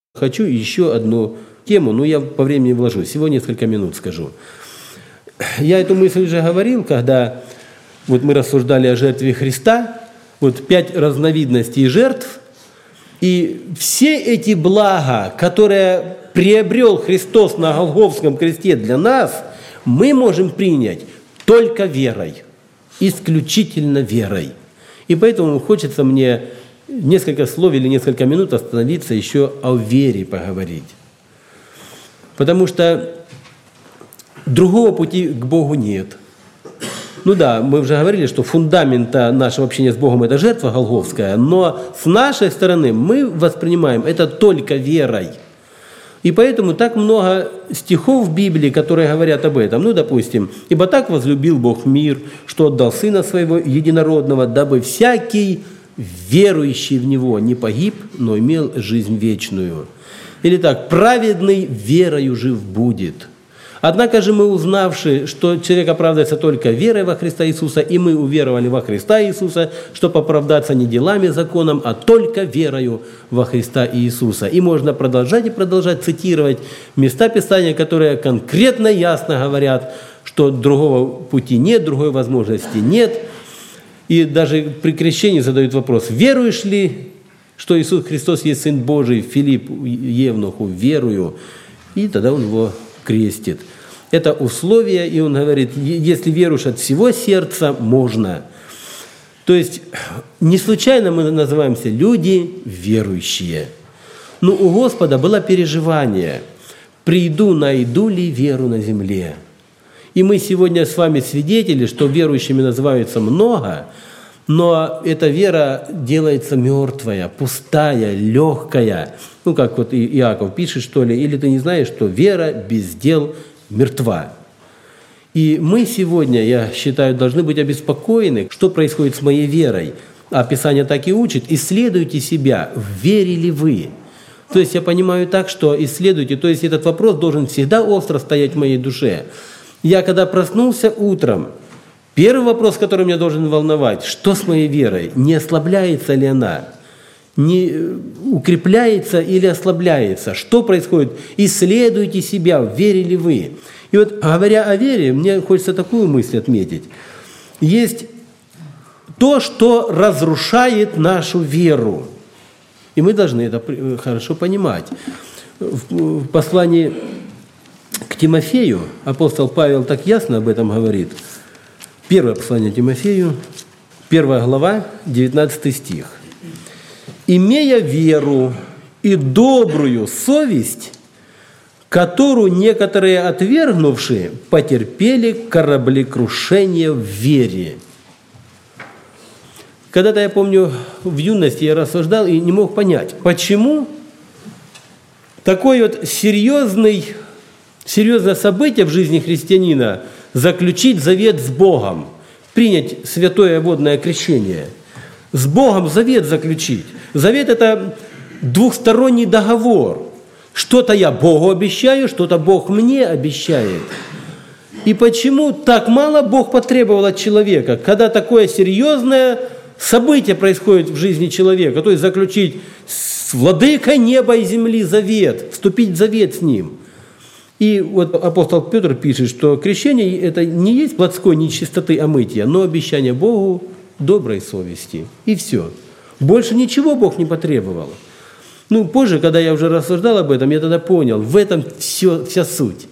Хочу еще одну тему, но я по времени вложу, всего несколько минут скажу. Я эту мысль уже говорил, когда вот мы рассуждали о жертве Христа, вот 5 разновидностей жертв, и все эти блага, которые приобрел Христос на Голгофском кресте для нас, мы можем принять только верой, исключительно верой. И поэтому хочется мне несколько слов или несколько минут остановиться еще о вере поговорить. Потому что другого пути к Богу нет. Ну да, мы уже говорили, что фундамента нашего общения с Богом – это жертва голгофская, но с нашей стороны мы воспринимаем это только верой. И поэтому так много стихов в Библии, которые говорят об этом. Ну, допустим, «Ибо так возлюбил Бог мир, что отдал Сына Своего Единородного, дабы всякий, верующий в Него, не погиб, но имел жизнь вечную». Или так, «Праведный верою жив будет». Однако же мы, узнавши, что человек оправдывается только верой во Христа Иисуса, и мы уверовали во Христа Иисуса, чтобы оправдаться не делами законом, а только верою во Христа Иисуса. И можно продолжать и продолжать цитировать места Писания, которые конкретно, ясно говорят, что другого пути нет, другой возможности нет. И даже при крещении задают вопрос: веруешь ли, что Иисус Христос есть Сын Божий? Филипп Евнуху: верую. И тогда он его крестит. Это условие, и он говорит, если веруешь от всего сердца, можно. То есть не случайно мы называемся люди верующие. Но у Господа было переживание: приду, найду ли веру на земле. И мы сегодня с вами свидетели, что верующими называются много, но эта вера делается мертвая, пустая, легкая. Ну, как вот Иаков пишет, что ли, или ты не знаешь, что вера без дел мертва. И мы сегодня, я считаю, должны быть обеспокоены, что происходит с моей верой. А Писание так и учит: исследуйте себя, верили ли вы. То есть я понимаю так, что исследуйте, то есть этот вопрос должен всегда остро стоять в моей душе. Я когда проснулся утром, первый вопрос, который меня должен волновать: что с моей верой? Не ослабляется ли она? Не укрепляется или ослабляется? Что происходит? Исследуйте себя, верили ли вы. И вот, говоря о вере, мне хочется такую мысль отметить. Есть то, что разрушает нашу веру. И мы должны это хорошо понимать. В послании к Тимофею апостол Павел так ясно об этом говорит. Первое послание Тимофею, 1 глава, 19 стих. «Имея веру и добрую совесть, которую некоторые отвергнувшие потерпели кораблекрушение в вере». Когда-то, я помню, в юности я рассуждал и не мог понять, почему такое вот серьезное событие в жизни христианина заключить завет с Богом, принять святое водное крещение, с Богом завет заключить. Завет – это двухсторонний договор. Что-то я Богу обещаю, что-то Бог мне обещает. И почему так мало Бог потребовал от человека, когда такое серьезное событие происходит в жизни человека, то есть заключить с владыкой неба и земли завет, вступить в завет с ним. И вот апостол Петр пишет, что крещение – это не есть плотской нечистоты омытия, но обещание Богу доброй совести. И все. Больше ничего Бог не потребовал. Ну, позже, когда я уже рассуждал об этом, я тогда понял, в этом вся суть.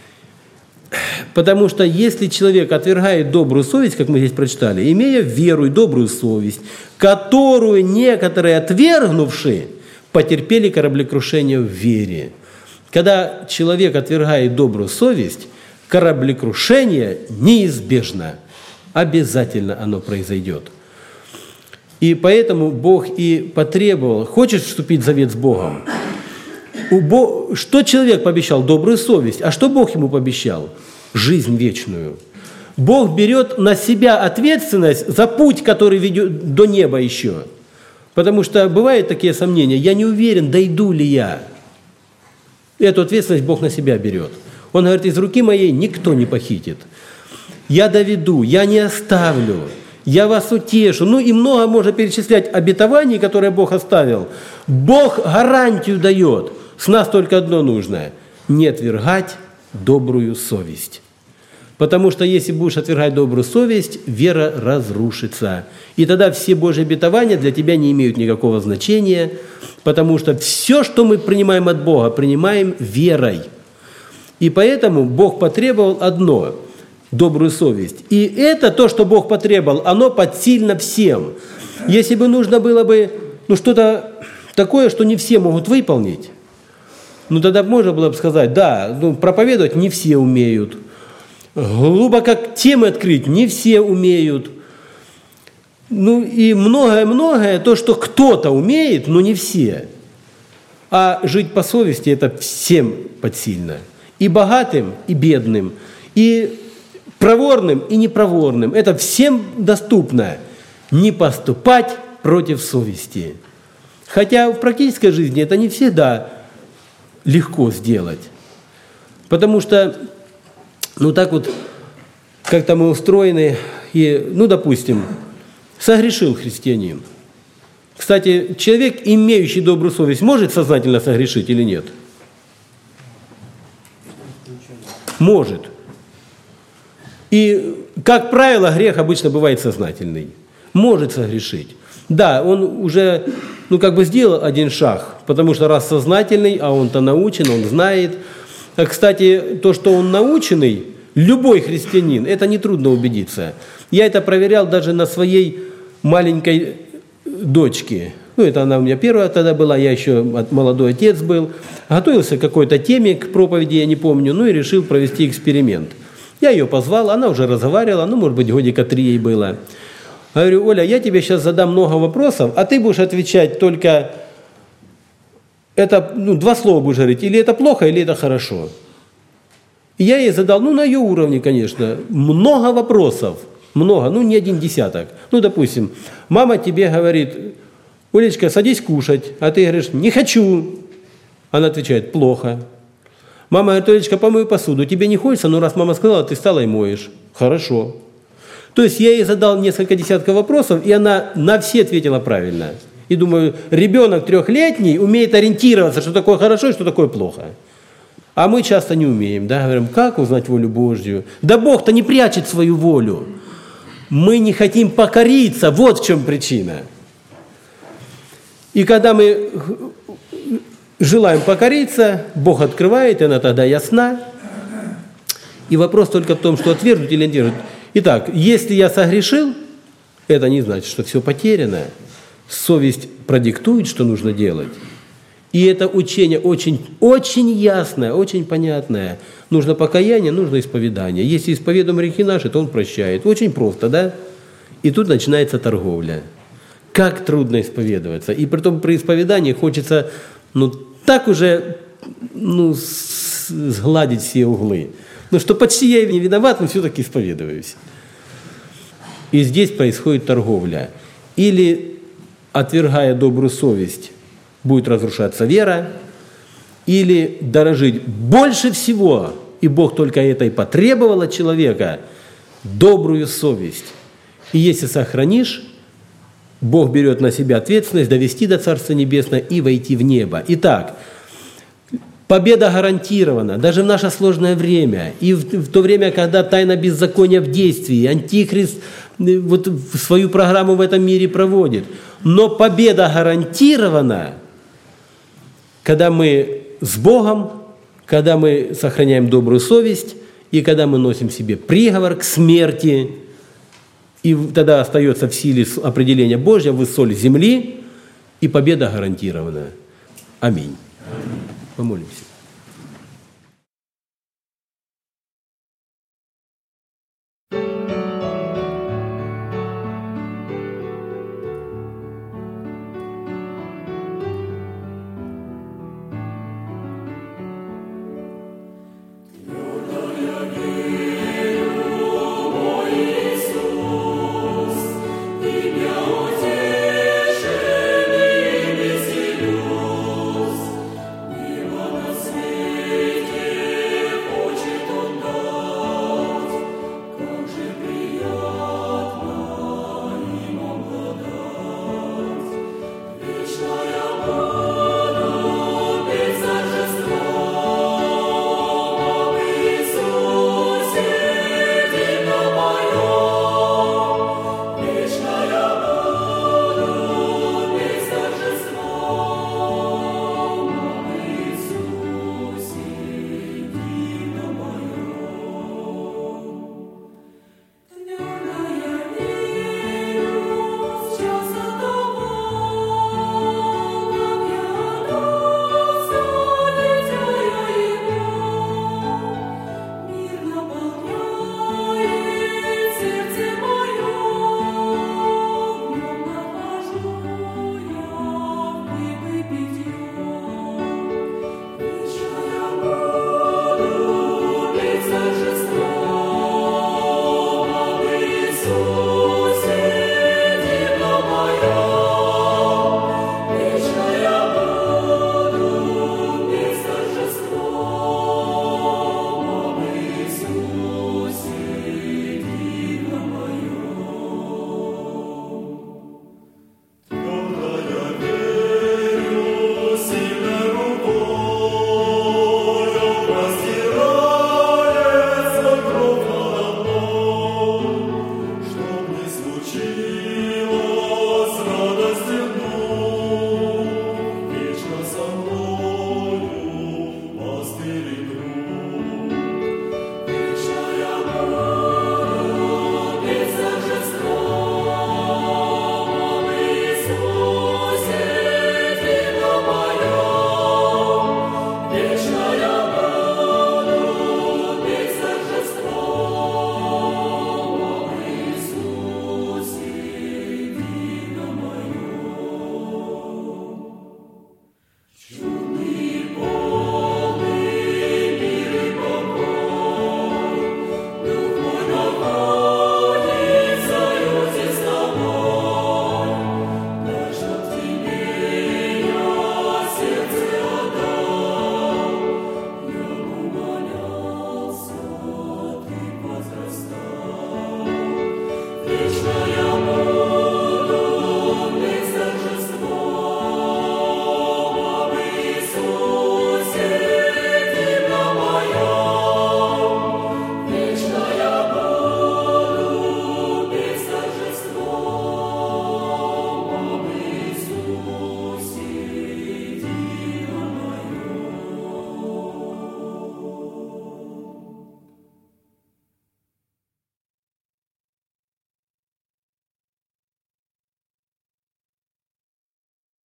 Потому что если человек отвергает добрую совесть, как мы здесь прочитали, имея веру и добрую совесть, которую некоторые отвергнувшие потерпели кораблекрушение в вере. Когда человек отвергает добрую совесть, кораблекрушение неизбежно. Обязательно оно произойдет. И поэтому Бог и потребовал: хочешь вступить в завет с Богом? Что человек пообещал? Добрую совесть. А что Бог ему пообещал? Жизнь вечную. Бог берет на себя ответственность за путь, который ведет до неба еще. Потому что бывают такие сомнения: я не уверен, дойду ли я. Эту ответственность Бог на себя берет. Он говорит: из руки моей никто не похитит. Я доведу, я не оставлю. я вас утешу. Ну и много можно перечислять обетований, которые Бог оставил. Бог гарантию дает. С нас только одно нужно – не отвергать добрую совесть. Потому что если будешь отвергать добрую совесть, вера разрушится. И тогда все Божьи обетования для тебя не имеют никакого значения, потому что все, что мы принимаем от Бога, принимаем верой. И поэтому Бог потребовал одно – добрую совесть. И это то, что Бог потребовал, оно подсильно всем. Если бы нужно было бы что-то такое, что не все могут выполнить, тогда можно было бы сказать, да, проповедовать не все умеют. Глубоко темы открыть не все умеют. И многое-многое, то, что кто-то умеет, но не все. А жить по совести – это всем подсильно. И богатым, и бедным, и проворным, и непроворным. Это всем доступно. Не поступать против совести. Хотя в практической жизни это не всегда легко сделать. Потому что так вот, как-то мы устроены, и, допустим, согрешил христианин. Кстати, человек, имеющий добрую совесть, может сознательно согрешить или нет? Может. И, как правило, грех обычно бывает сознательный. Может согрешить. Да, он уже, сделал один шаг, потому что раз сознательный, а он-то научен, он знает. А, кстати, то, что он наученный, любой христианин, это нетрудно убедиться. Я это проверял даже на своей маленькой дочке. Это она у меня первая тогда была, я еще молодой отец был. Готовился к какой-то теме, к проповеди, я не помню, и решил провести эксперимент. Я ее позвал, она уже разговаривала, может быть, годика 3 ей было. Говорю: Оля, я тебе сейчас задам много вопросов, а ты будешь отвечать только... Это 2 слова будешь говорить, или это плохо, или это хорошо. И я ей задал, на ее уровне, конечно, много вопросов, много, не 1 десяток. Допустим, мама тебе говорит: Олечка, садись кушать, а ты говоришь: не хочу. Она отвечает: плохо. Мама говорит: Олечка, помой посуду, тебе не хочется, раз мама сказала, ты встала и моешь. Хорошо. То есть я ей задал несколько десятков вопросов, и она на все ответила правильно. И думаю, ребенок 3-летний умеет ориентироваться, что такое хорошо и что такое плохо. А мы часто не умеем, говорим, как узнать волю Божью? Да Бог-то не прячет свою волю. Мы не хотим покориться, вот в чем причина. И когда мы желаем покориться, Бог открывает, и она тогда ясна. И вопрос только в том, что отвергнуть или не отвергнуть. Итак, если я согрешил, это не значит, что все потеряно. Совесть продиктует, что нужно делать. И это учение очень, очень ясное, очень понятное. Нужно покаяние, нужно исповедание. Если исповедуем грехи наши, то Он прощает. Очень просто, да? И тут начинается торговля. Как трудно исповедоваться. И притом при исповедании хочется, так уже, сгладить все углы. Что почти я не виноват, но все-таки исповедуюсь. И здесь происходит торговля. Или, отвергая добрую совесть, будет разрушаться вера, или дорожить больше всего, и Бог только это и потребовал от человека, добрую совесть. И если сохранишь, Бог берет на себя ответственность довести до Царства Небесного и войти в небо. Итак, победа гарантирована, даже в наше сложное время, и в то время, когда тайна беззакония в действии, Антихрист свою программу в этом мире проводит. Но победа гарантирована, когда мы с Богом, когда мы сохраняем добрую совесть, и когда мы носим себе приговор к смерти, и тогда остается в силе определения Божьего: вы соль земли, и победа гарантирована. Аминь. Помолимся.